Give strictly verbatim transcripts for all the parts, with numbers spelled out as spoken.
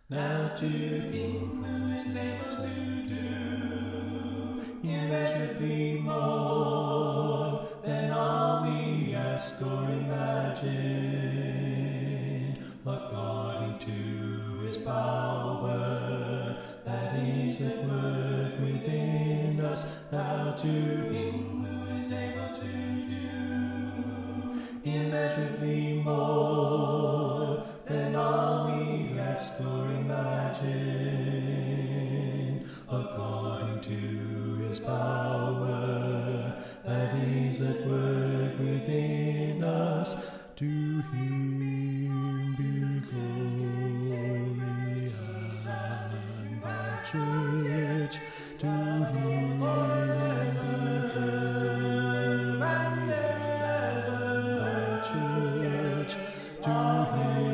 Now to him who is able to do immeasurably more than all we ask or imagine, according to his power that is at work within us. Now to him who is able to do immeasurably more than all we ask or imagine, according to his power that is at work within us. To him be glory and thy church. To him be glory and thy church. To him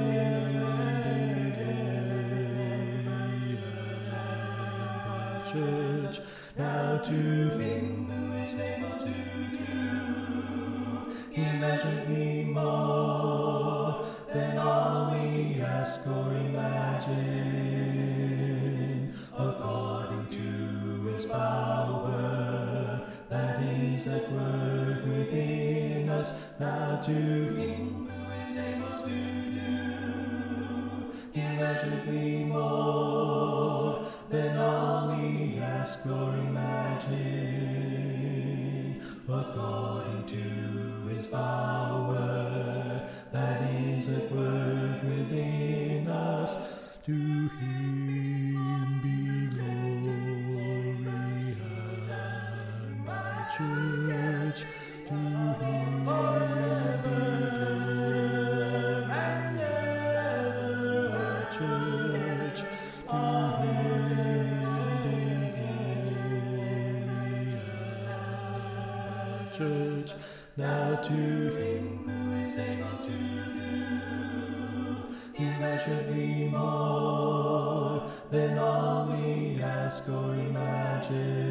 church. Now to him who is able to do immeasurably more than all we ask or imagine, according to his power that is at work within us. Now to him who is able to do immeasurably more than all we ask or imagine, according to his power that is at work within us. To him be glory and thy church. To him be glory and thy church. To church. Now to him who is able to do immeasurably more than all we ask or imagine,